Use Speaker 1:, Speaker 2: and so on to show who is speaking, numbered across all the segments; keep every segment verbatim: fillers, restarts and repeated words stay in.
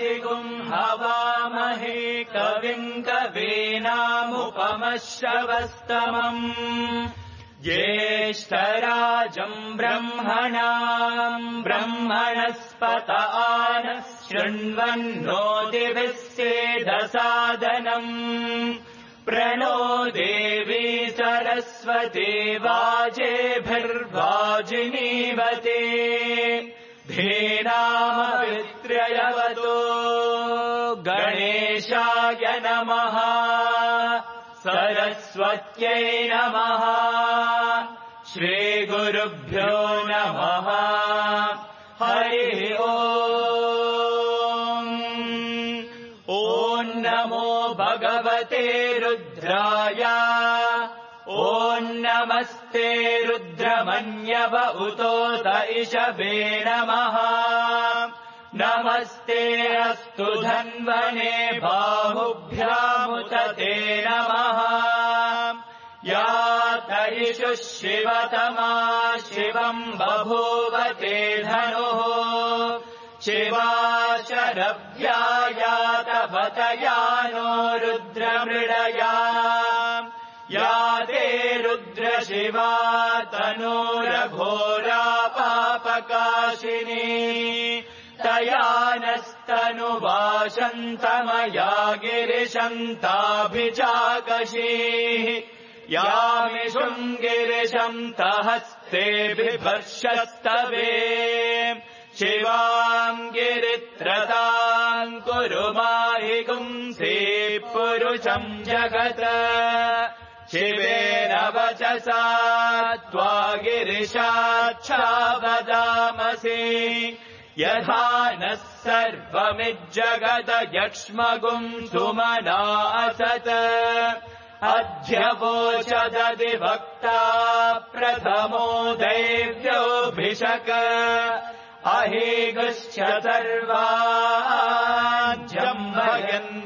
Speaker 1: वाजिगुम् हवामहे कविम् कवीनामुपमश्रवस्तमम् ज्येष्ठराजम् ब्रह्मणाम् ब्रह्मणस्पत आनः शृण्वन्नोतिभिः सेदसादनम् प्रणो देवी सरस्वती वाजेभिर्वाजिनीवते धीनामवित्र्ययवतो गणेशाय नमः सरस्वत्यै नमः श्रीगुरुभ्यो नमः हरिः ओम् ॐ नमो भगवते रुद्राय ॐ नमस्ते रुद्रमन्यव उतोत इषवे नमः नमस्ते अस्तु धन्वने बाहुभ्यामुत ते नमः या तरिषु शिवतमा शिवम् बभूव ते धनुः शिवा शरभ्यायातपतया नो रुद्रमृडया या ते रुद्रशिवा तनूरघोरा पापकाशिनी तया नस्तनुवाशन्तमया गिरिशन्ताभिचाकशीः यामिषुम् गिरिशन्तहस्ते बिभर्षस्तवे शिवाम् गिरित्रताम् कुरु माहि गुंसे पुरुषम् जगत् शिवेन वचसा त्वा गिरिशाच्छावदामसि यथा नः सर्वमिज्जगदयक्ष्मगुम् सुमना असत् अध्यवोचदधिवक्ता प्रथमो दैव्योऽभिषक अहेगुश्च सर्वाज्जम्भयन्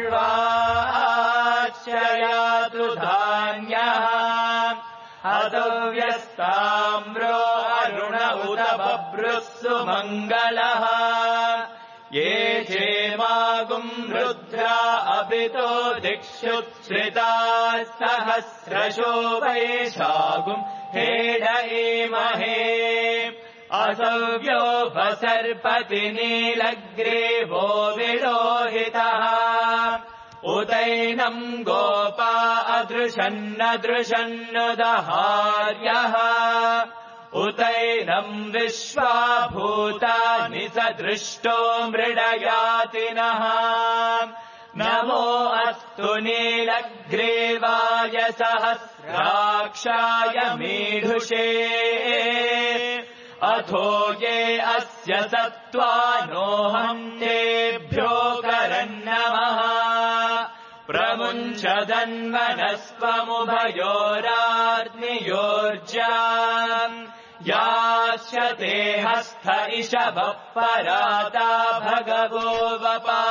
Speaker 1: सर्वाश्चयातु धान्यः अतो व्यस्ताम्रो अरुण उत बभ्रुः सुमङ्गलः ये क्षेमागुम् रुद्रा अपितो दिक्षुच्छ्रिताः सहस्रशो वैशागुम् हेडयेमहे असव्योपसर्पति नीलग्रीवो विलोहितः उतैनम् गोपा अदृशन्नदृशन्नुदहार्यः उतैनम् विश्वाभूतानि सदृष्टो मृडयातिनः नमो अस्तु नीलग्रीवाय सहस्राक्षाय मीढुषे अथो ये अस्य सत्त्वानोऽहम् तेभ्यो करन्नमः प्रमुञ्चदन्वनस्त्वमुभयोराग्नियोर्जाम् यास्यते हस्त इषवः पराता भगवो वपा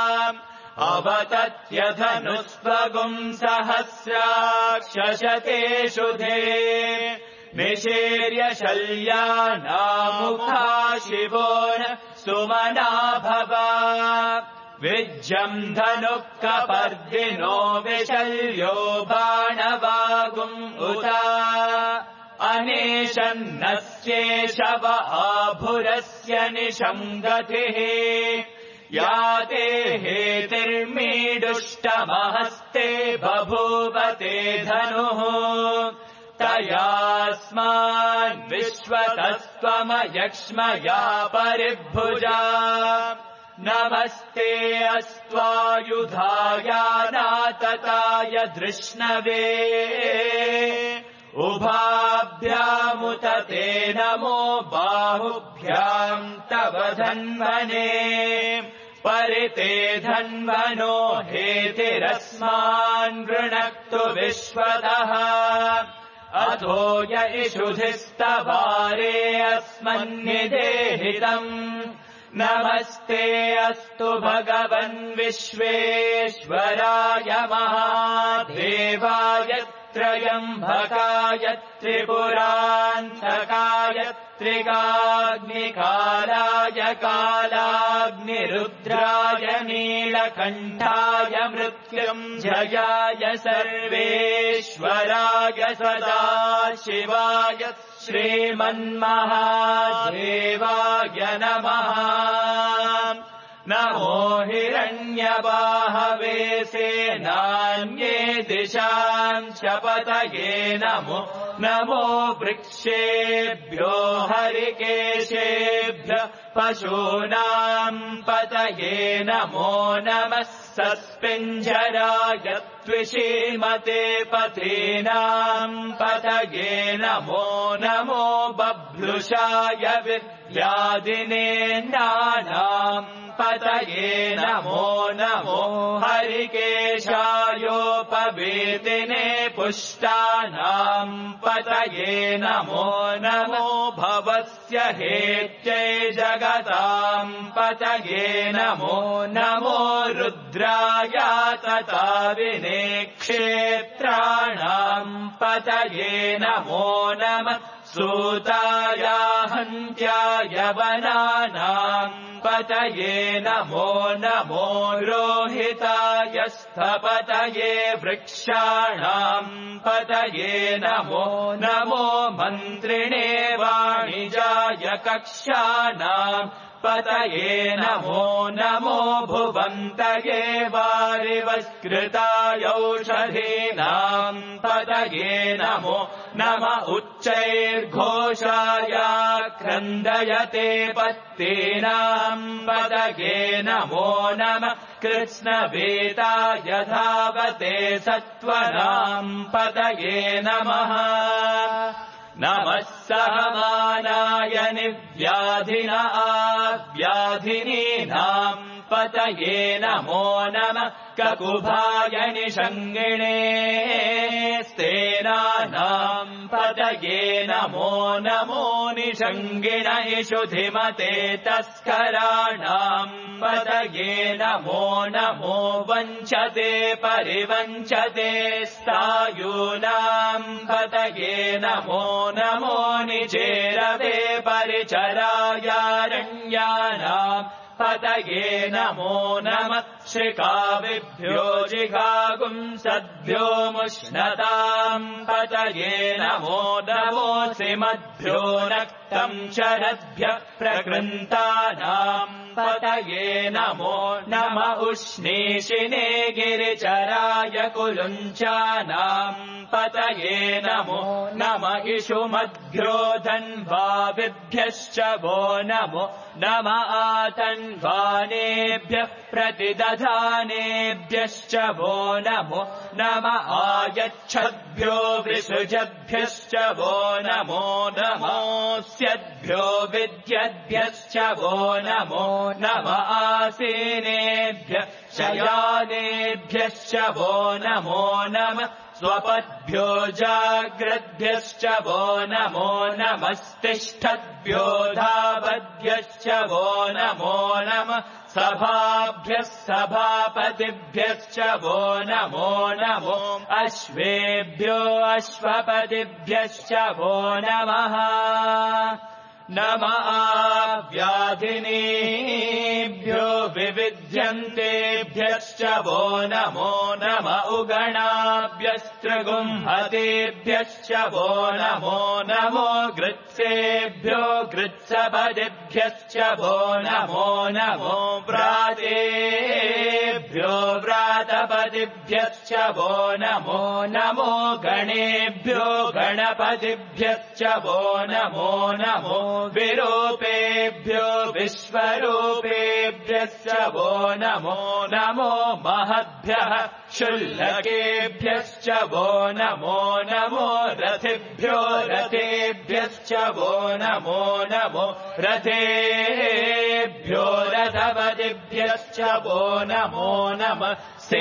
Speaker 1: अवतत्यधनुस्वगुम् सहस्राक्षशतेषु धे निशीर्य शल्यानामुखा शिवो न सुमना भवा विज्जम् धनुः कपर्दिनो विशल्यो बाणवागुम् उता अनेशन्नस्येषव आभुरस्य निशङ्गतिः या ते हेतिर्मीडुष्टमहस्ते बभूवते धनुः तयास्मान् विश्वतस्त्वमयक्ष्मया परिभुजा नमस्ते अस्त्वायुधाया नातताय धृष्णवे उभाभ्यामुत ते नमो बाहुभ्याम् तव धन्वने परिते धन्वनो हेतिरस्मान् गृणक्तु विश्वतः अथो य इषुधिस्तवारे अस्मन्निदेहितम् नमस्ते अस्तु भगवन् विश्वेश्वराय महादेवाय त्रयम्भकाय त्रिपुरान्तकाय सात्त्विकाग्निकालाय कालाग्निरुद्राय नीलकण्ठाय मृत्युञ्जयाय सर्वेश्वराय सदाशिवाय श्रीमन्महादेवाय नमः। नमो हिरण्यबाहवे सेनान्ये दिशां च पतये नमो नमो वृक्षेभ्यो हरिकेशेभ्यः पशूनां पतये नमो नमः सस्पिञ्जराय त्विषीमते पथीनां पतये नमो नमो बभ्लुषाय विद्यादिने नानां पतये नमो नमो हरिकेशायोपवेदिने पुष्टानां पतये नमो नमो भवस्य हेत्यै जगतां पतये नमो नमो रुद्राय तथा विने क्षेत्राणां पतये नमो नमः सूताय हन्त्याय वनानां पतये नमो नमो रोहिताय स्थपतये वृक्षाणां पतये नमो नमो मन्त्रिणे वाणिजाय कक्षानां पतये नमो नमो भुवन्तये वारिवस्कृताय औषधीनां पतये नमो नम उच्चैर्घोषाय क्रन्दयते पत्तीनां पतये नमो नमः कृत्स्नवेताय धावते सत्त्वनां पतये नमः नमः सहमानाय निव्याधिन आव्याधिनीनां पतये नमो नमः ककुभाय निषङ्गिणे स्तेनानां पतये नमो नमो निषङ्गिण इषुधिमते तस्कराणां पतये नमो नमो वञ्चते परिवञ्चते स्थायूनां पतये नमो नमो निचेरवे परिचरायारण्यानां पतये नमो नमः श्रिकाविभ्यो जिघागुंसद्भ्यो मुष्णतां पतये नमो नमो सिमद्भ्यो नक्तं शरद्भ्यः प्रकृन्तानां पतये नमो नम उष्णीषिणे गिरिचराय कुलुञ्चानां पतये नमो नम इषुमद्भ्यो धन्वाविभ्यश्च वो नमो नम आतन्वानेभ्यः प्रतिदधानेभ्यश्च वो नमो नम आयच्छद्भ्यो वृषुजभ्यश्च वो नमो नमोऽस्यद्भ्यो विद्यद्भ्यश्च वो नमो नम आसीनेभ्यः शयानेभ्यश्च वो नमो नमः स्वपद्भ्यो जाग्रद्भ्यश्च वो नमो नमस्तिष्ठद्भ्यो धावद्भ्यश्च वो नमो नमः सभाभ्यः सभापतिभ्यश्च वो नमो नमो अश्वेभ्यो अश्वपतिभ्यश्च वो नमः नम आव्याधिनीभ्यो विविध्यन्तेभ्यश्च वो नमो नम उगणाभ्यस्त्रिगुंहतेभ्यश्च वो नमो नमो गृत्सेभ्यो गृत्सपदिभ्यश्च वो नमो नमो व्रातेभ्यो व्रातपदिभ्यश्च वो नमो नमो गणेभ्यो गणपतिभ्यश्च वो नमो नमो विरूपेभ्यो विश्वरूपेभ्यश्च वो नमो नमो महद्भ्यः शुल्लकेभ्यश्च वो नमो नमो रथिभ्यो रथेभ्यश्च वो नमो नमो रथेभ्यो रथपतिभ्यश्च वो नमो नमः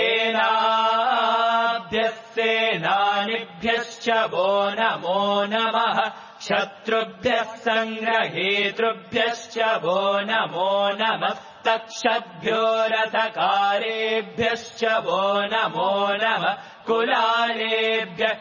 Speaker 1: सेनाभ्यः सेनानिभ्यश्च वो नमो नमः शत्रुभ्यः सङ्ग्रहेतृभ्यश्च वो नमो नमः तक्षद्भ्यो रथकारेभ्यश्च वो नमो नमः कुलालेभ्यः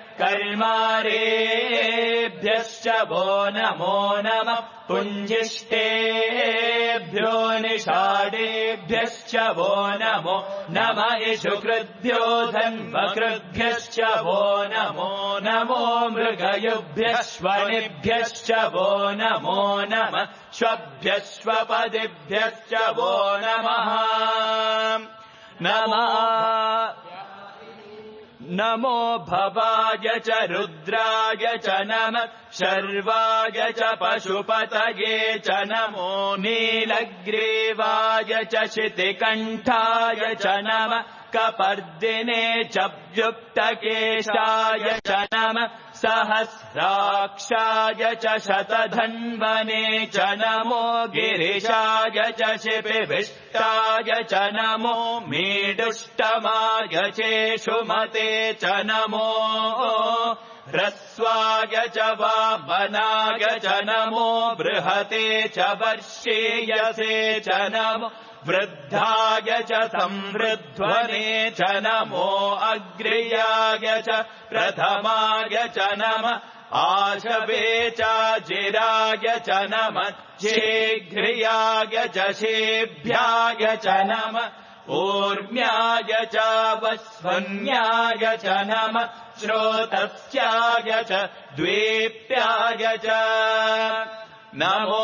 Speaker 1: कर्मारेभ्यश्च वो नमो नमः पुञ्जिष्टेभ्यो निषाडेभ्यश्च वो नमो नमः इषुकृद्भ्यो धन्वकृद्भ्यश्च वो नमो नमो मृगयुभ्यश्वनिभ्यश्च वो नमो नमः श्वभ्यश्वपदिभ्यश्च वो नमः नमः नमो भवाय च रुद्राय च नमः शर्वाय च पशुपतये च नमो नीलग्रीवाय च शितिकण्ठाय च नमः कपर्दिने च व्युक्तकेशाय च नमः सहस्राक्षाय च शतधन्वने च नमो गिरिशाय च शिपिभिष्टाय च नमो मीडुष्टमाय चेषुमते च नमो ह्रस्वाय च वामनाय च नमो बृहते च वर्षीयसे च नमो वृद्धाय च संवृध्वने च नमो अग्र्याय च प्रथमाय च नमः आशवे च जिराय च नमः शीघ्रियाय च शेभ्याय च नमः ऊर्म्याय च वस्वन्याय च नमः श्रोतस्याय च द्वीप्याय च नमो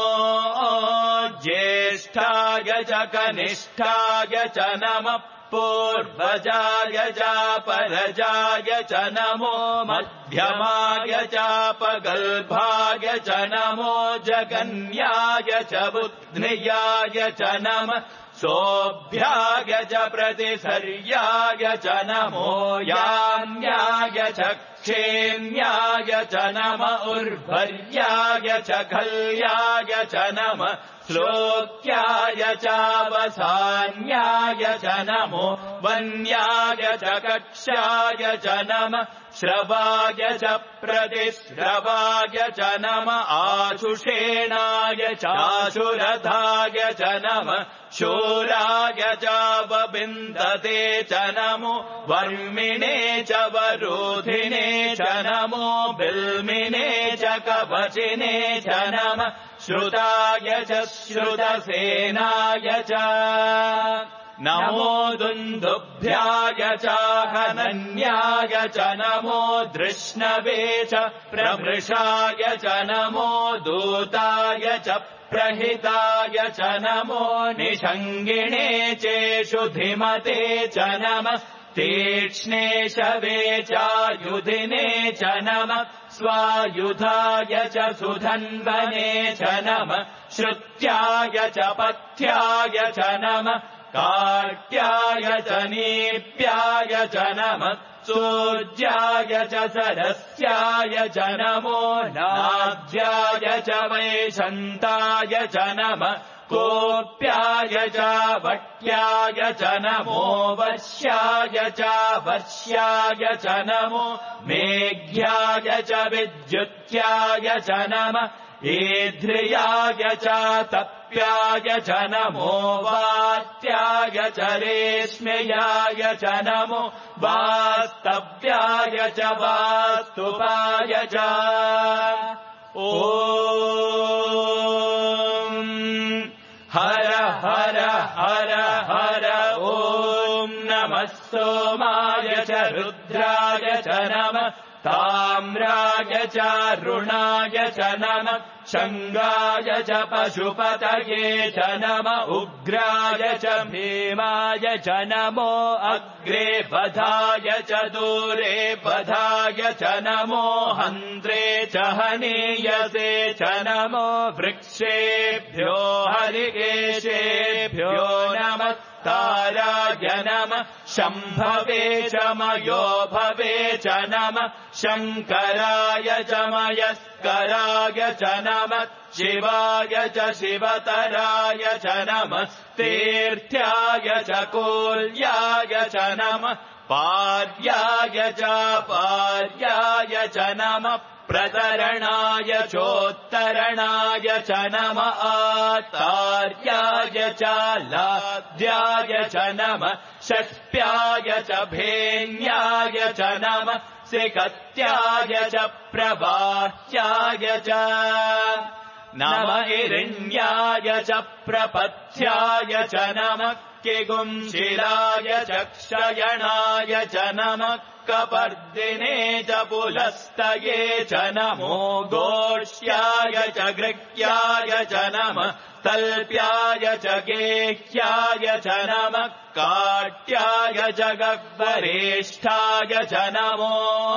Speaker 1: ज्येष्ठाय च कनिष्ठाय च नमः पूर्वजाय च परजाय च नमो मध्यमाय च पगल्भाय च नमो जगन्याय च बुध्नियाय च नमः सोऽभ्याय च प्रतिसर्याय च नमो याम्याय च क्षेम्याय च नमः उर्वर्याय च खल्याय च नमः श्लोक्याय च वसान्याय च नमो वन्याय च कक्षाय च नमः श्रवाय च प्रतिश्रवाय च नमः आशुषेणाय चाशुरथाय च नमः शूराय च वविन्दते च नमो वर्मिणे च वरोधिने च नमो बिल्मिने च कवचिने च नमः श्रुताय च श्रुतसेनाय च नमो दुन्दुभ्याय च हनन्याय च नमो धृष्णवे च प्रमृषाय च नमो दूताय च प्रहिताय च नमो निषङ्गिणे चेषु धिमते च नमः तीक्ष्णे शवे चायुधिने च नमः स्वायुधाय च सुधन्वने च नमः श्रुत्याय च पथ्याय च नमः काट्याय च नीप्याय च नमः सूर्याय च सरस्याय च नमो नाद्याय च वैशन्ताय च नमः कोप्याय च वट्याय च नमो वर्ष्याय च वर्ष्याय च नमो मेघ्याय च विद्युत्याय च नमः ईध्रियाय च तप्याय च नमो वात्याय च रेश्म्याय च नमो वास्तव्याय च वास्तुपाय च ॐ हर हर हर हर ॐ नमः सोमाय च रुद्राय च नमः ताम्राय च रुणाय च नमः शङ्गाय च पशुपतये च नमः उग्राय च भीमाय च नमो अग्रे बधाय च दूरे बधाय च नमो हन्त्रे च हनीयसे च नमो वृक्षेभ्यो हरिकेशेभ्यो नमः ताराय नमः शम्भवे च मयो भवे च नमः शङ्कराय च मयस्कराय च नमः शिवाय च शिवतराय च नमः तीर्थ्याय च कोल्याय च नमः पार्याय च पार्याय च नमः प्रतरणाय चोत्तरणाय च नमः आतार्याय च लाद्याय च नमः षष्प्याय च भेन्याय च नमः सिकत्याय च प्रबाह्याय च नम हिरण्याय च प्रपथ्याय च नमः किगुंशिलाय च क्षयणाय च नमः कपर्दिने च पुलस्तये च नमो गोष्याय च गृह्याय च नमः तल्प्याय च गेह्याय च नमः काट्याय च गह्वरेष्ठाय च नमो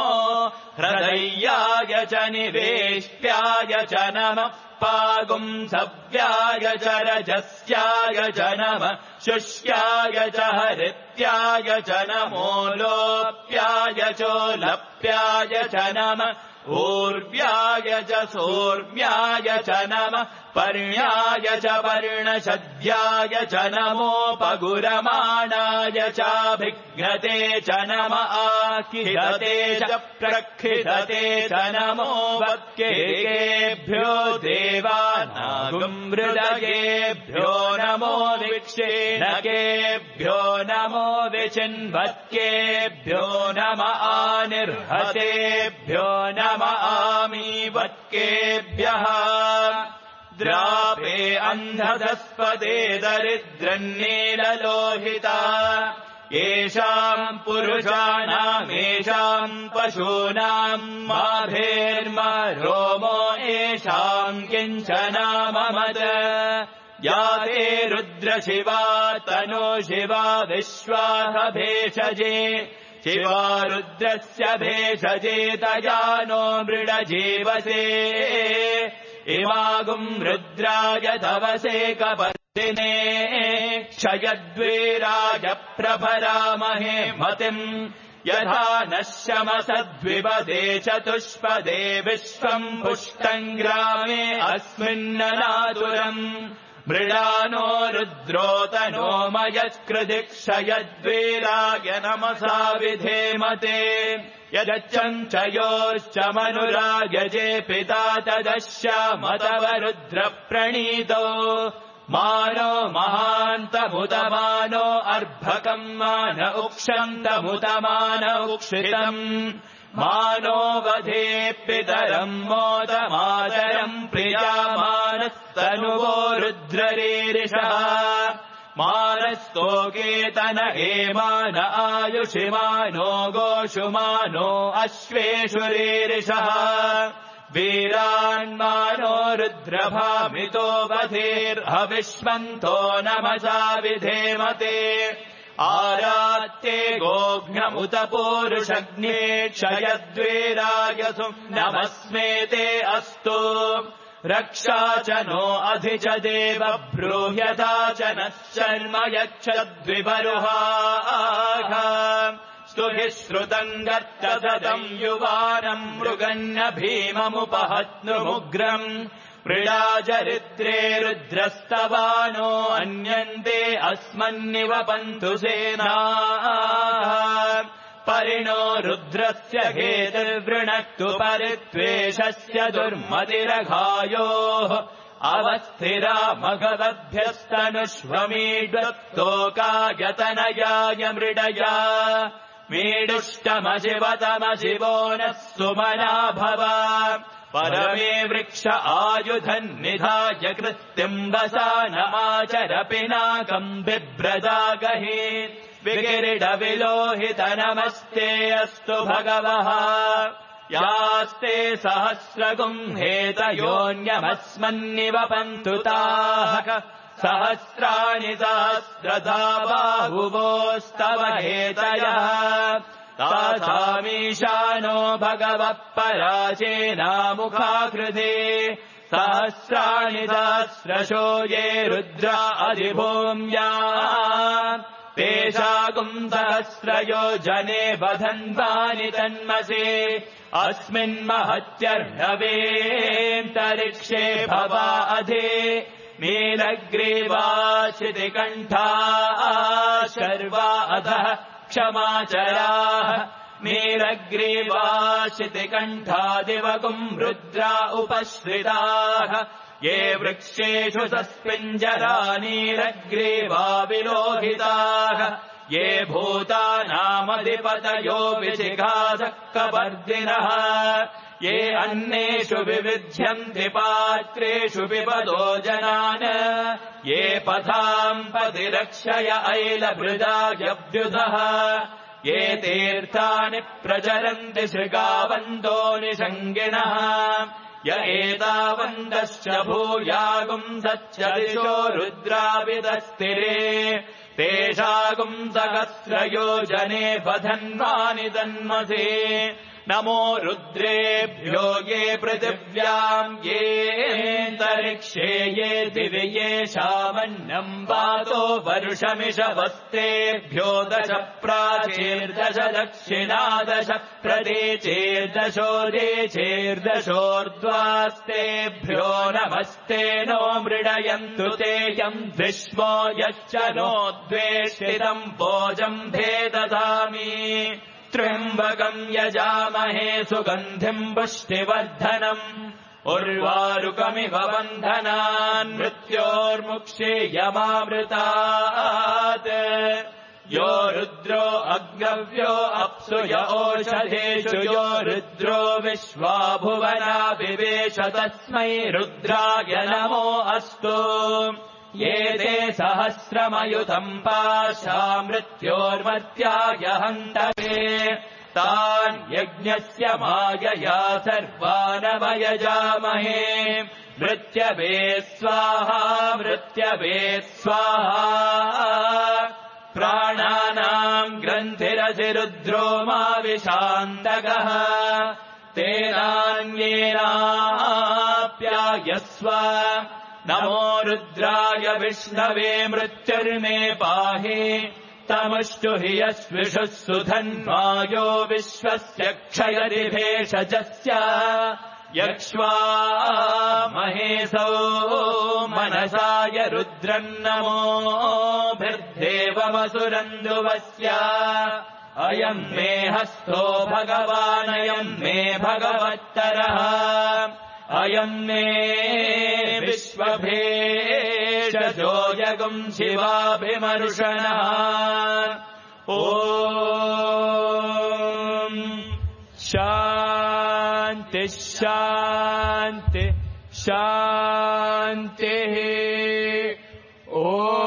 Speaker 1: हृदयाय च निवेष्ट्याय च नमः पागुंसव्याय च रजस्याय च नमः शुष्याय च हरित्याय च नमो लोप्याय चोलप्याय च नमः ऊर्व्याय च सोर्व्याय च नमः पर्ण्याय च पर्णशद्याय च नमोपगुरमाणाय चाभिघ्नते च नम आखिदते च प्रक्षिदते च नमो वक्केभ्यो देवानागुमृदयेभ्यो नमो विक्षेणकेभ्यो नमो विचिन्वत्केभ्यो नम आनिर्हतेभ्यो नम आमीवत्केभ्यः द्रापे अन्धदस्पदे दरिद्रन्नीललोहिता येषाम् पुरुषाणामेषाम् पशूनाम् माभेर्मा रोमो येषाम् किञ्चनाममद या ते रुद्रशिवा तनो शिवा विश्वाह भेषजे शिवा रुद्रस्य भेषजे तजानो मृडजीवसे इमागुम् रुद्राय तवसे कपर्दिने क्षयद्वीराय प्रभरामहे मतिम् यथा नः शमसद्विपदे चतुष्पदे विश्वम् पुष्टम् ग्रामे अस्मिन्ननातुरम् मृडानो रुद्रोतनो मयत्कृदिक्षयद्वीराय नमसा विधेमते यदच्चम् च योश्च मनुरायजे पिता तदश्यामतव रुद्रप्रणीतो मानो महान्तमुतमानो अर्भकम् मान उक्षन्तमुतमान उक्षितम् मानो वधे पितरम् मोदमातरम् प्रियामानस्तनुवो रुद्ररीरिषः मानस्तोकेतन हेमान आयुषिमानो गोषुमानो अश्वेषुरीरिषः वीरान्मानो रुद्रभामितो वधेर्हविष्मन्तो नमसा विधेमते आरात्ये गोघ्नमुत पूरुषग्ने क्षयद्वीरायसु नमस्मेते अस्तु रक्षा च नो अधि च देव ब्रूह्यथा च नः शर्म यच्छद्विपरुहाः स्तुहि श्रुतम् गत्तसदम् युवानम् मृगन्न भीममुपहत्नुमुग्रम् मृडाचरित्रे रुद्रस्तवानो अन्यन्ते अस्मन्निवपन्तु सेनाः परिणो रुद्रस्य हेतिर्वृणक्तु परित्वेषस्य दुर्मतिरघायोः अवस्थिरा मघवभ्यस्तनुष्वमीड्वत्तोकायतनयाय मृडया मीडुष्टमशिवतमशिवो नः सुमना भव परमे वृक्ष आयुधन्निधाय कृत्तिम्बसा नमाचर पिनाकम् बिभ्रदागहि विकिरीडविलोहित नमस्ते अस्तु भगवः यास्ते सहस्रगुम् हेतयोऽन्यमस्मन्निवपन्तु ताः सहस्राणि सहस्रधा बाहुवोस्तव हेतयः तासामीशानो भगवः पराचेनामुखाकृते सहस्राणि सहस्रशो ये रुद्रा अधिभूम्या पेशागुम् सहस्रयो जने बधन्वानि तन्मसे अस्मिन्महत्यर्णवेऽन्तरिक्षे भवा अधि नीलग्रीवाश्रितिकण्ठाः शर्वा अधः क्षमाचराः नीलग्रीवाश्रितिकण्ठा दिवगुम् रुद्रा उपश्रिताः ये वृक्षेषु सस्पिञ्जरा नीलग्रीवा विलोहिताः ये भूतानामधिपतयो विशिखासः कपर्दिनः ये अन्नेषु विविध्यन्ति पात्रेषु पिबतो जनान् ये पथाम् पतिरक्षय ऐलभृदायभ्युधः ये तीर्थानि प्रचरन्ति शृगावन्तो निषङ्गिणः य एतावन्तश्च भूयागुंसच्च दिशो रुद्राविदस्तिरे तेषागुम् सहस्रयोजने पथन्वानि तन्मसे नमो रुद्रेभ्यो ये पृथिव्याम् ये अन्तरिक्षे ये दिवि येषामन्नम् वातो वर्षमिषवस्तेभ्यो दश प्राचीर्दश दक्षिणादश प्रदेचेर्दशो देचेर्दशोर्ध्वास्तेभ्यो नमस्ते नो मृडयन्तु ते यम् विश्वो यश्च नो द्वेष्टितम् भोजम् भेदधामि त्र्यम्बकम् यजामहे सुगन्धिम् पुष्टिवर्धनम् उर्वारुकमिव बन्धनान् मृत्योर्मुक्षेयमामृतात् यो रुद्रो अग्नव्यो अप्सु य ओषधेषु यो रुद्रो विश्वा भुवना विवेश तस्मै रुद्राय नमो अस्तु ये ते सहस्रमयुतम् पाशा मृत्योर्मर्त्याय हन्तवे तान् यज्ञस्य मायया सर्वानवयजामहे मृत्यवे स्वाहा मृत्यवे स्वाहा प्राणानाम् ग्रन्थिरसि रुद्रो मा विशान्तकः तेनान्येनाप्यायस्व नमो रुद्राय विष्णवे मृत्युर्मे पाहि तमुष्टु हि यस्विषुः सुधन्वायो विश्वस्य क्षयति भेषजस्य यक्ष्वा महेशो मनसाय रुद्रन्नमोभिर्देवमसुरन्दुवस्य अयम् मे हस्तो भगवानयम् मे भगवत्तरः अयम् मे विश्वभेषजो जगुम् शिवाभिमर्षणः ॐ शान्ति शान्ति शान्तिः ॐ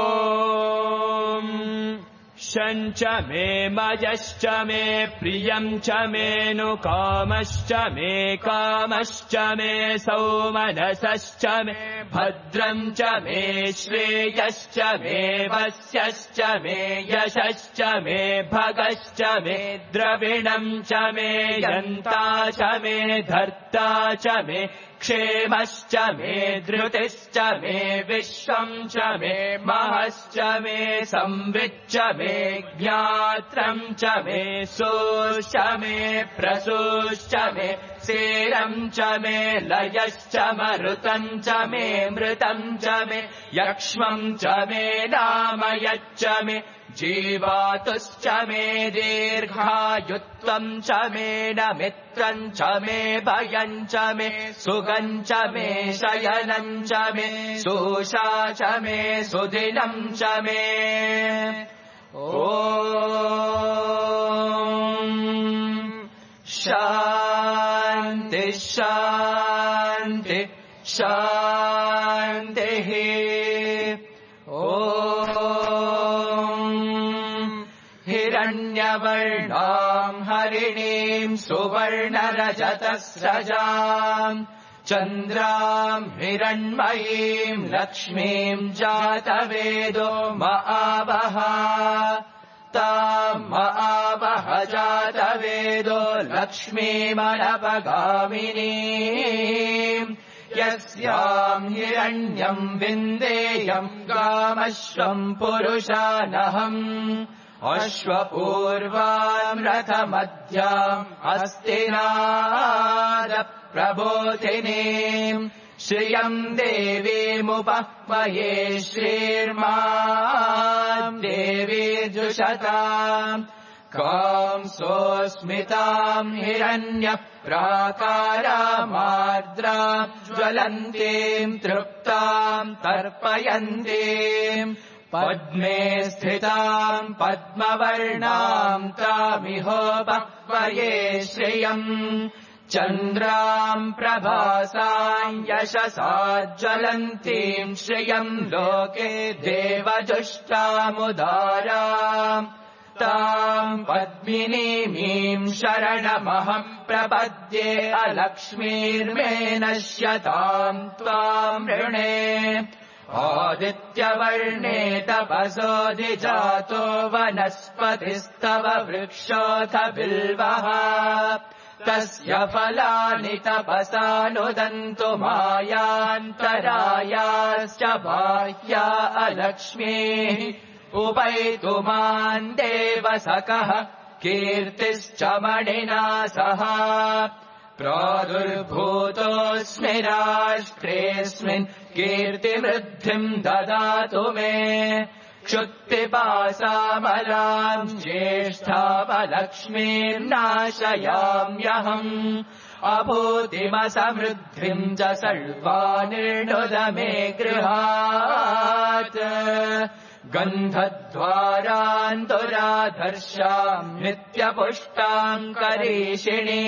Speaker 1: शञ्च मे मयश्च मे प्रियम् च मेऽनुकामश्च मे कामश्च मे सौमनसश्च मे भद्रम् च मे श्रेयश्च मे वस्यश्च मे यशश्च मे भगश्च मे द्रविणम् च मे यन्ता च मे धर्ता च मे क्षेमश्च मे धृतिश्च मे विश्वम् च मे महश्च मे संविच्च मे ज्ञात्रम् च मे सोश्च मे प्रसूश्च मे सेरम् च मे लयश्च मरुतम् च मे मृतम् च मे यक्ष्मम् च मे नामयच्च मे जीवातुश्च मे दीर्घायुत्वम् च मे न मित्रम् च मे भयम् च मे सुखम् च मे शयनम् च मे शोषा च मे सुदिनम् च मे ॐ शान्ति शान्ति शान्तिः ॐ हिरण्यवर्णाम् हरिणीम् सुवर्णरजतस्रजाम् चन्द्राम् हिरण्मयीम् लक्ष्मीम् जातवेदो महावः ताम् महावः जातवेदो लक्ष्मीमनपगामिनीम् यस्याम् हिरण्यम् विन्देयम् गामश्वम् पुरुषानहम् अश्वपूर्वाम् रथमध्याम् हस्तिनाद प्रबोधिनीम् श्रियम् देवीमुपह्वये श्रीर्माम् देवी जुषताम् कांसोऽस्मिताम् हिरण्यः प्राकारामार्द्राम् ज्वलन्तीम् तृप्ताम् तर्पयन्तीम् पद्मे स्थिताम् पद्मवर्णाम् तामिहोपक्वये श्रियम् चन्द्राम् प्रभासाम् यशसा ज्वलन्तीम् श्रियम् लोके देवजुष्टामुदाराम् ताम् पद्मिनीमीम् शरणमहम् प्रपद्ये अलक्ष्मीर्मे नश्यताम् त्वाम् ऋणे आदित्यवर्णे तपसोऽधिजातो वनस्पतिस्तव वृक्षोऽथ बिल्वः तस्य फलानि तपसानुदन्तु मायान्तरायाश्च बाह्या अलक्ष्मीः उपैतु माम् देवसखः कीर्तिश्च मणिना सह प्रादुर्भूतोऽस्मि राष्ट्रेऽस्मिन् कीर्तिवृद्धिम् ददातु मे क्षुत्पिपासामलाम् ज्येष्ठामलक्ष्मीर्नाशयाम्यहम् अभूतिमसमृद्धिम् च सर्वानिर्णुद मे गृहात् गन्धद्वारान् दुराधर्षाम् नित्यपुष्टाम् करीषिणी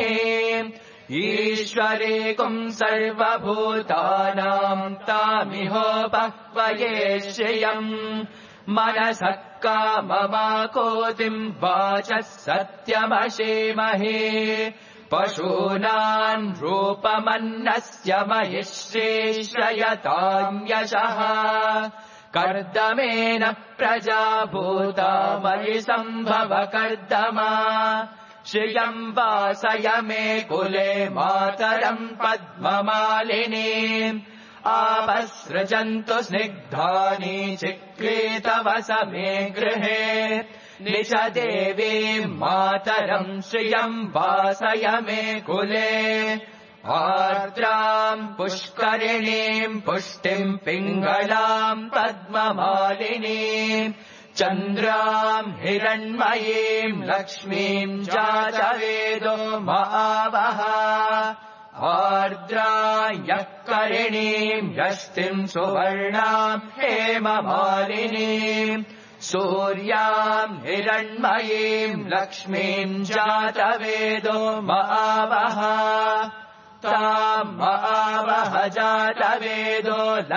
Speaker 1: ईश्वरीकुम् सर्वभूतानाम् तामिहोपक्वये श्रियम् मनसः काममाकोतिम् वाचः सत्यमशीमहे पशूनाम् रूपमन्नस्य महिश्रेश्रयताम् यशः कर्दमेन प्रजा भूता मयि सम्भव कर्दमा श्रियम् वासय मे कुले मातरम् पद्ममालिनीम् आपसृजन्तु स्निग्धानि चिक्रीतवस मे गृहे निज देवीम् मातरम् श्रियम् वासय मे कुले आर्द्राम् पुष्करिणीम् पुष्टिम् पिङ्गलाम् पद्ममालिनीम् चन्द्राम् हिरण्मयीम् लक्ष्मीम् जातवेदो महावः आर्द्रा यःकरिणीम् यष्टिम् सुवर्णाम् हेममालिनीम् सूर्याम् हिरण्मयीम् लक्ष्मीम् जातवेदो महावः ताम् महावः जातवेदो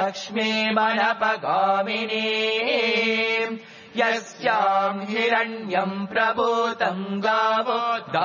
Speaker 1: लक्ष्मीमनपगामिनीम् यस्याम् हिरण्यम् प्रभूतम् गावो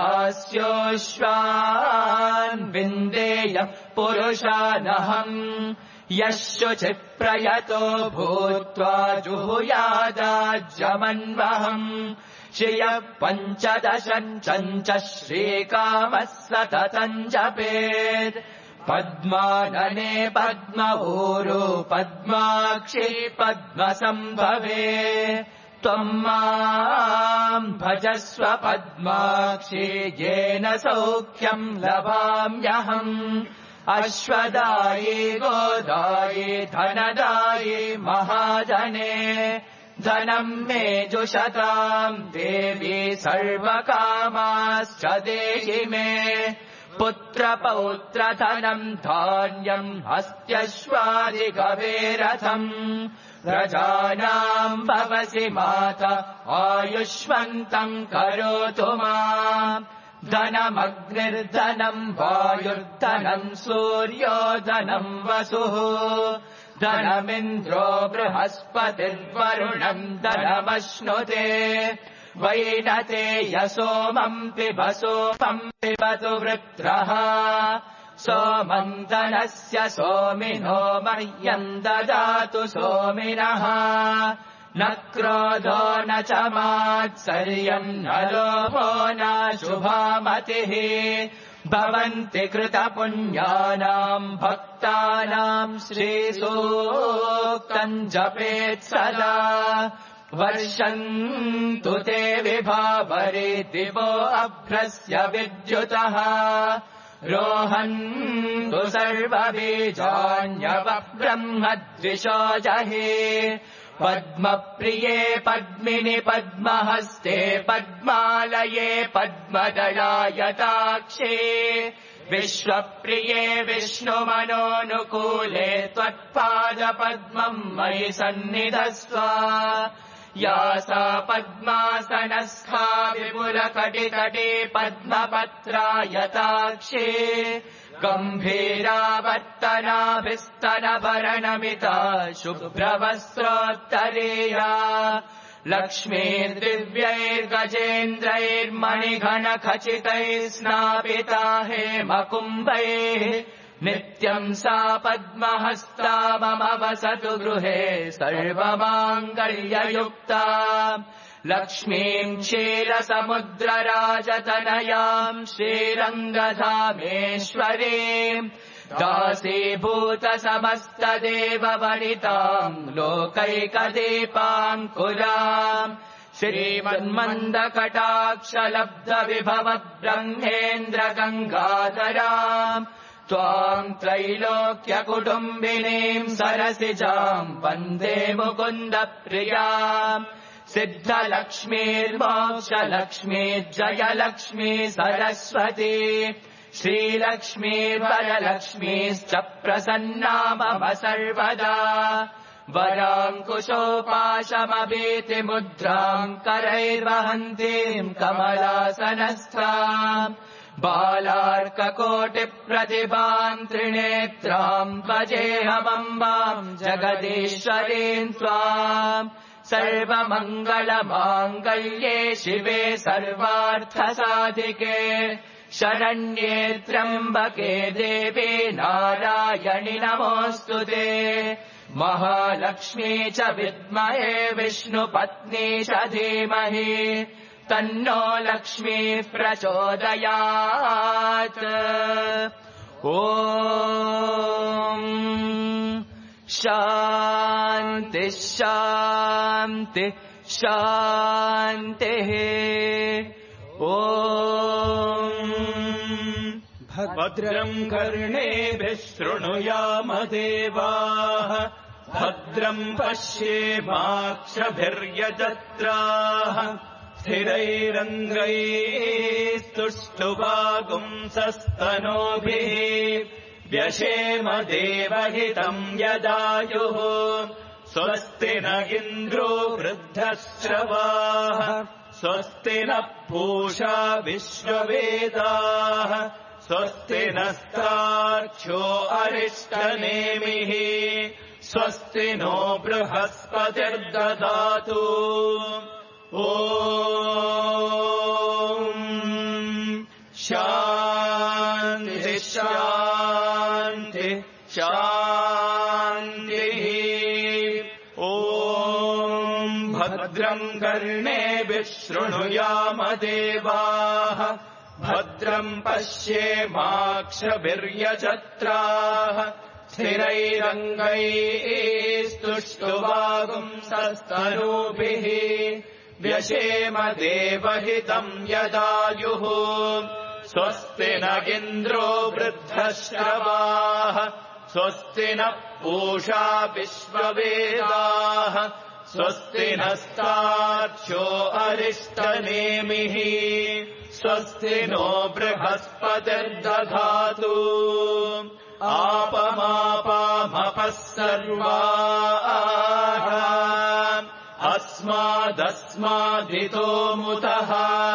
Speaker 1: दास्योऽश्वान् विन्देयम् पुरुषानहम् यः शुचिप्रयतो भूत्वा जुहुयादाज्यमन्वहम् श्रियः पञ्चदशम् च श्रीकामः सततम् जपेत् पद्मानने पद्मऊरु पद्माक्षी पद्मसम्भवे त्वम् माम् भजस्व पद्माक्षी येन सौख्यम् लभाम्यहम् अश्वदायी गोदायी धनदायी महाधने धनम् मे जुषताम् देवी सर्वकामाश्च देहि मे पुत्रपौत्रधनम् धान्यम् हस्त्यश्वादिगवेरथम् प्रजानाम् भवसि माता आयुष्मन्तम् करोतु माम् धनमग्निर्धनम् वायुर्धनम् सूर्यो धनम् वसुः धनमिन्द्रो बृहस्पतिर्वरुणम् धनमश्नुते वैनते यसोमम् पिब सोमम् पिबतु वृत्रः सोमम् धनस्य सोमिनो मह्यम् ददातु सोमिनः न क्रोधो न च मात्सर्यम् न लोभो न शुभामतिः भवन्ति कृतपुण्यानाम् भक्तानाम् श्रीसूक्तम् जपेत् सदा वर्षन्तु ते विभावरे दिवो अभ्रस्य विद्युतः रोहन्तु सर्वबीजान्यव ब्रह्मद्विषो जहि पद्मप्रिये पद्मिनि पद्महस्ते पद्मालये पद्मदलायताक्षे विश्वप्रिये विष्णुमनोनुकूले त्वत्पादपद्मम् मयि सन्निधस्व या सा पद्मासनस्था विपुलकटितटे पद्मपत्रायताक्षे गम्भीरावर्तनाभिस्तनभरणमिता शुभ्रवस्त्रोत्तरेया लक्ष्मीर्दिव्यैर्गजेन्द्रैर्मणिघनखचितैः स्नापिता हेमकुम्भैः नित्यम् सा पद्महस्ता मम वसतु गृहे सर्वमाङ्गल्ययुक्ता लक्ष्मीम् क्षीरसमुद्रराजतनयाम् श्रीरङ्गधामेश्वरीम् दासीभूतसमस्तदेववनिताम् लोकैकदीपाङ्कुराम् श्रीमन्मन्दकटाक्षलब्धविभवद्ब्रह्मेन्द्रगङ्गाधराम् त्वाम् त्रैलोक्यकुटुम्बिनीम् सरसिजाम् वन्दे मुकुन्दप्रियाम् सिद्धलक्ष्मीर्मोक्षलक्ष्मी जयलक्ष्मी सरस्वती श्रीलक्ष्मी वरलक्ष्मीश्च प्रसन्ना मम सर्वदा वराङ्कुशोपाशमभीतिमुद्राम् करैर्वहन्तीम् कमलासनस्थाम् बालार्ककोटिप्रतिभाम् त्रिनेत्राम् भजेऽहमम्बाम् जगदीश्वरीम् त्वाम् सर्वमङ्गलमाङ्गल्ये शिवे सर्वार्थसाधिके शरण्ये त्र्यम्बके देवे नारायणि नमोऽस्तु ते महालक्ष्मी च विद्महे विष्णुपत्नी च धीमहि तन्नो लक्ष्मीः प्रचोदयात् ॐ शान्ति शान्ति शान्तिः ॐ
Speaker 2: भद्रम् कर्णेभिः शृणुयाम देवाः भद्रम् पश्येमाक्षभिर्यजत्राः स्थिरैरङ्गैस्तुष्टुवागुंसस्तनोभिः व्यशेम देवहितम् यदायुः स्वस्ति न इन्द्रो वृद्धश्रवाः स्वस्ति नः पूषा विश्ववेदाः स्वस्ति नस्तार्क्ष्यो अरिष्टनेमिः स्वस्ति नो बृहस्पतिर्दधातु ॐ शान्ति शान्ति शान्तिः ॐ भद्रम् कर्णेभिः शृणुयाम देवाः भद्रम् पश्येमाक्षभिर्यजत्राः स्थिरैरङ्गैस्तुष्टुवागुंसस्तनूभिः व्यशेम देवहितम् यदायुः स्वस्ति न इन्द्रो वृद्धश्रवाः स्वस्ति नः पूषा विश्ववेदाः स्वस्ति नस्तार्क्ष्यो अरिष्टनेमिः स्वस्ति नो बृहस्पतिर्दधातु आपमापामपः सर्वाः अस्मादस्मादितो मुतः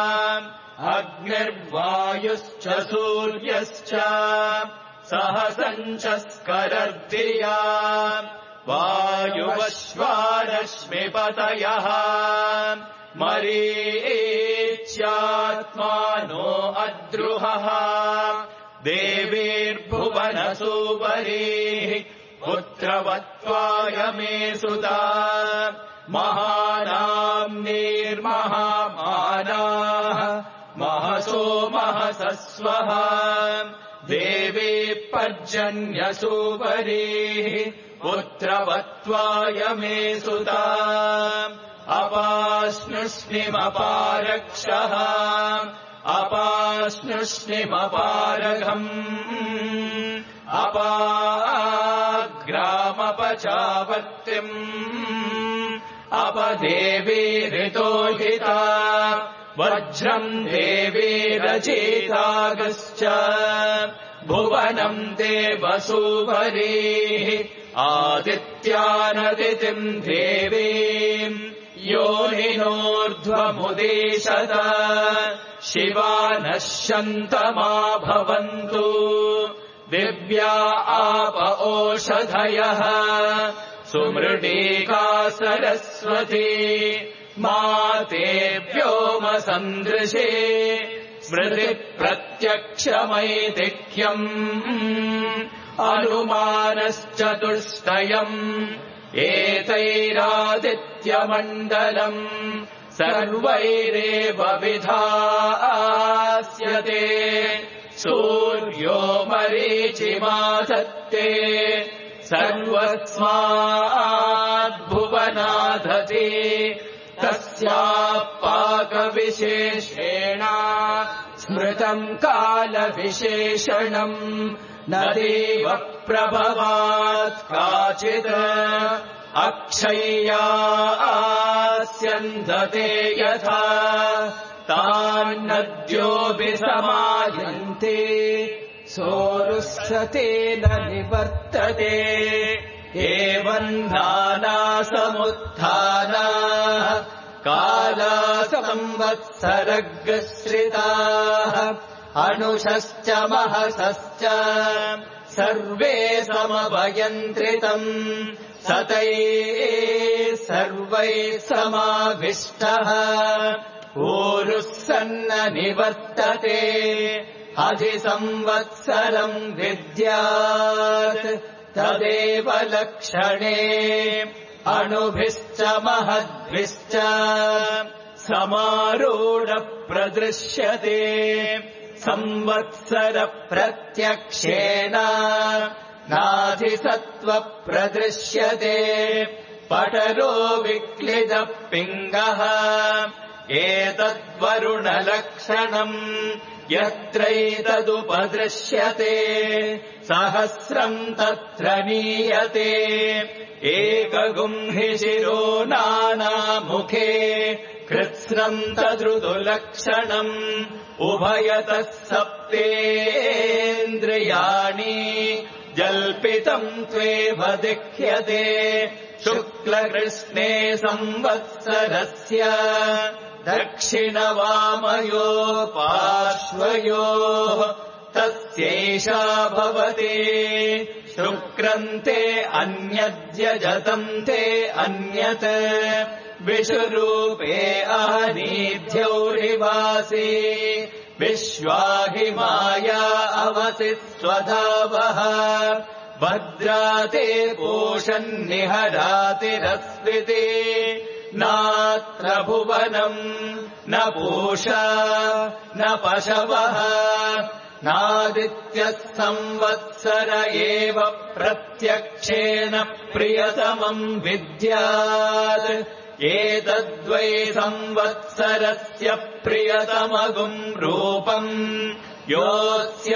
Speaker 2: अग्निर्वायुश्च सूर्यश्च सहसञ्चस्करर्धिया वायुवश्वारश्मिपतयः मरीच्यात्मानो अद्रुहः देवीर्भुवनसूवरीः पुत्रवत्त्वाय मे सुता महानाम्नीर्महामानाः महसो महसस्वः देवी पर्जन्यसूवरीः पुत्रवत्त्वाय मे सुता अपाश्नुष्णिमपारक्षः अपाश्नुष्णिमपारघम् अपाग्रामपचावत्तिम् अपदेवीरितोहिता वज्रम् देवीरचेतागश्च भुवनम् देवसूवरीः आदित्यानदितिम् देवीम् योनिनोर्ध्वमुदेशत शिवा नश्यन्तमा भवन्तु दिव्या आप ओषधयः सुमृडीका सरस्वती माते व्योमसन्दृशे स्मृति प्रत्यक्षमैतिह्यम् अनुमानश्चतुष्टयम् एतैरादित्यमण्डलम् सर्वैरेव विधास्यते सूर्यो मरीचिमाधत्ते सर्वस्माद्भुवनाधति तस्याः पाकविशेषेण स्मृतम् कालविशेषणम् न देव प्रभवात् काचित् अक्षय्या आस्यन्दते यथा तान्नद्योऽपि समायन्ते सोरुस्सतेन निवर्तते एवम् नानासमुत्थानाः काला संवत्सरग्रश्रिताः अनुषश्च महसश्च सर्वे समभयन्त्रितम् सतैः सर्वैः समाविष्टः ऊरुः सन्न निवर्तते अधिसंवत्सरम् विद्यात् तदेव लक्षणे अणुभिश्च महद्भिश्च समारूढ प्रदृश्यते संवत्सर प्रत्यक्षेण नाधिसत्त्व प्रदृश्यते पटलो विक्लिदः पिङ्गः एतद्वरुणलक्षणम् यत्रैतदुपदृश्यते सहस्रम् तत्र नीयते एकगुंहि शिरो नानामुखे कृत्स्नम् तदृदुलक्षणम् उभयतः सप्तेन्द्रियाणि जल्पितम् त्वेव दिह्यते शुक्लकृष्णे संवत्सरस्य दक्षिणवामयो पार्श्वयोः तस्यैषा भवति शुक्रन्ते अन्यद्यजतम् ते अन्यत् विषुरूपे आनीध्यौरिवासि विश्वाहि माया अवसि स्वधावः भद्राते पूषन्निहरातिरस्विति नात्र भुवनम् न पूषा न पशवः नादित्यः संवत्सर एव प्रत्यक्षेण प्रियतमम् विद्यात् एतद्वै संवत्सरस्य प्रियतमगुम् रूपम् योऽस्य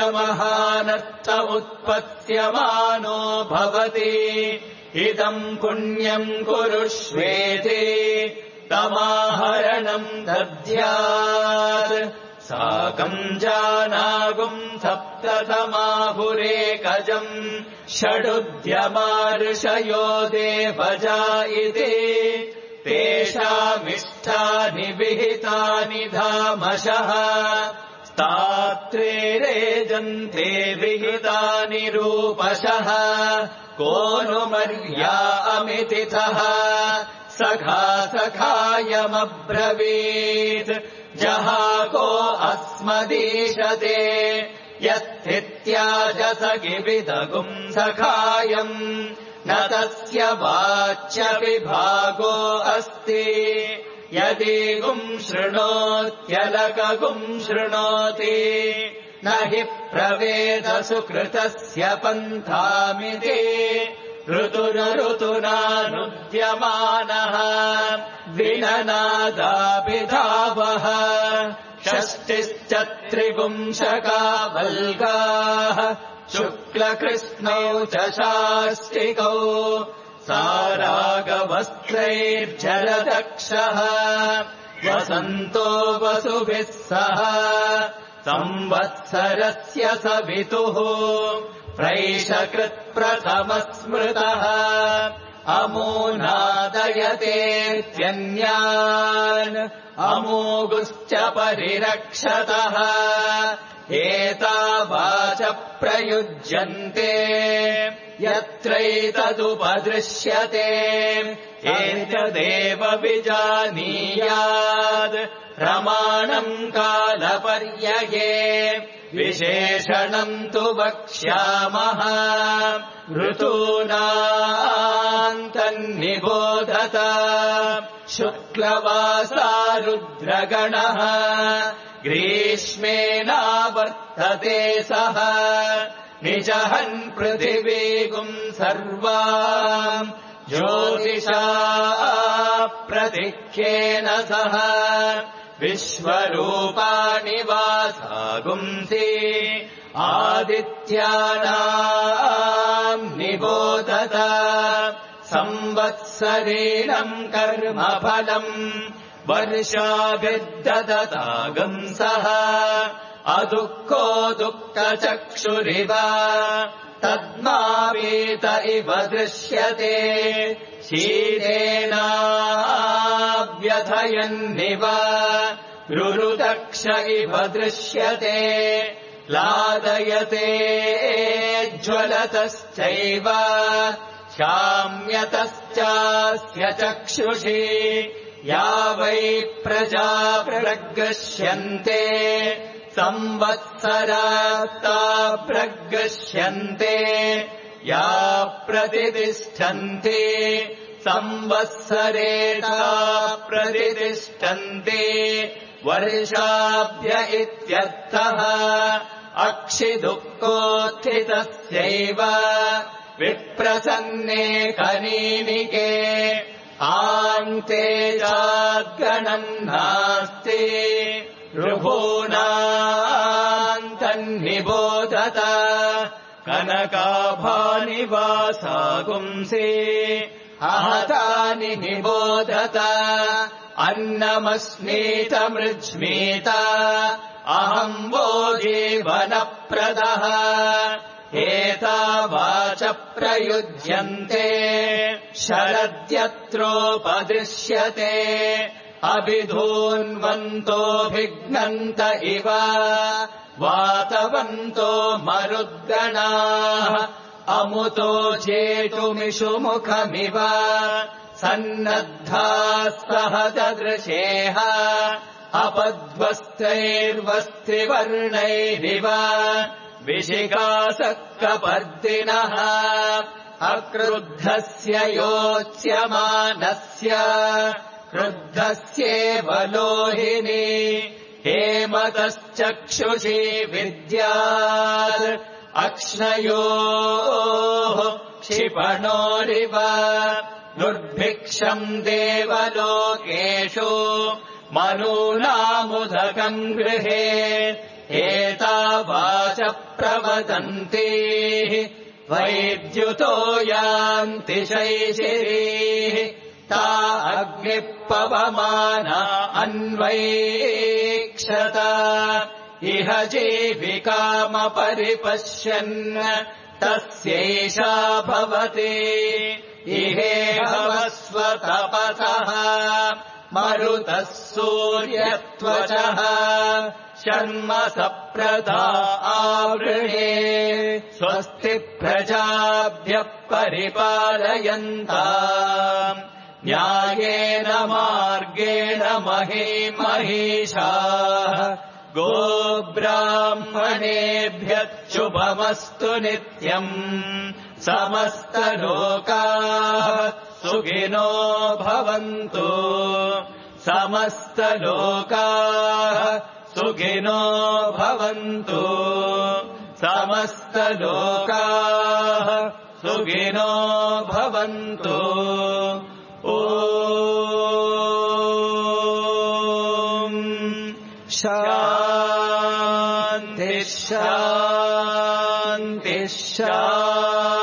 Speaker 2: महानर्थमुत्पत्स्यमानो भवति इदम् पुण्यम् कुरुष्वेति तमाहरणम् दद्यात् साकम् जानागुम् सप्ततमाहुरेकजम् षडुद्यमार्षयो देवजा इति तेषामिष्टानि विहितानि धामशः स्तात्रे रेजन्ते विहितानि रूपशः को नु मर्या अमितिथः सखा सखायमब्रवीत् जहाको अस्मदीशते यस्थित्याजस गिविदगुम् सखायम् न तस्य वाच्य विभागो अस्ति यदिगुम् शृणोत्यलकगुम् शृणोति न हि प्रवेद सुकृतस्य पन्थामिति ऋतुरऋतुनानुद्यमानः विननादाभिधावः षष्टिश्च त्रिपुंशका वल्गाः शुक्लकृष्णौ च शास्तिकौ सारागवस्त्रैर्जलदक्षः वसन्तो वसुभिः सह संवत्सरस्य सवितुः प्रैषकृत्प्रथमस्मृतः अमूनादयतेत्यन्यान् अमोघुश्च परिरक्षतः एतावाच प्रयुज्यन्ते यत्रैतदुपदृश्यते एतदेव विजानीयात् प्रमाणम् कालपर्यये विशेषणम् तु वक्ष्यामः ऋतूनान्तन्निबोधत शुक्लवासा रुद्रगणः ग्रीष्मेणावर्तते सः निजहन् पृथिवीगुम् सर्वाम् ज्योतिषा प्रतिख्येन सह विश्वरूपाणि वासागुंसि आदित्यानाम् निबोधत संवत्सरेणम् कर्मफलम् वर्षाभिर्ददतागंसः अदुःखो दुःखचक्षुरिव तद्मावीत इव दृश्यते शीतेनाव्यथयन्निव रुरुदक्ष इव दृश्यते लादयते ज्वलतश्चैव शाम्यतश्चास्य चक्षुषि या वै प्रजा प्रगृह्यन्ते संवत्सरास्ता प्रगृह्यन्ते या प्रतितिष्ठन्ति संवत्सरेणा प्रतितिष्ठन्ति वर्षाभ्य इत्यर्थः अक्षिदुःखोत्थितस्यैव विप्रसन्ने कनीनिके आन्ते चाद्गणम् नास्ति ऋभूनान्तन्निबोधत कनकाभानि वासागुंसि आहतानि निबोधत अन्नमस्मीतमृज्मीत अहम् वो जीवनप्रदः एतावाच प्रयुज्यन्ते शरद्यत्रोपदृश्यते अभिधून्वन्तोऽभिघ्नन्त इव वातवन्तो मरुद्गणाः अमुतो चेतुमिषु मुखमिव सन्नद्धाः सह ददृशेः अपद्वस्त्रैर्वस्त्रिवर्णैरिव विशिखासक्कपर्दिनः अक्रुद्धस्य योत्स्यमानस्य क्रुद्धस्येव लोहिनी हेमतश्चक्षुषी विद्यात् अक्ष्णयोः क्षिपणोरिव दुर्भिक्षम् देवलोकेषु मनूनामुदकम् गृहे एतावाच प्रवदन्ति वैद्युतो यान्ति शैशिरीः ता अग्निः पवमाना अन्वैक्षत इह जीविकामपरिपश्यन् तस्यैषा भवति इहेहवस्वतपसः मरुतः सूर्यत्वचः शर्म सप्रदा आवृणे स्वस्ति प्रजाभ्यः परिपालयन्ताम् न्यायेन मार्गेण महीमहीषाः गोब्राह्मणेभ्यः शुभमस्तु नित्यम् समस्तलोकाः सुखिनो भवन्तु समस्तलोकाः सुखिनो भवन्तु समस्तलोकाः सुखिनो भवन्तु ॐ शान्ति शान्ति शान्ति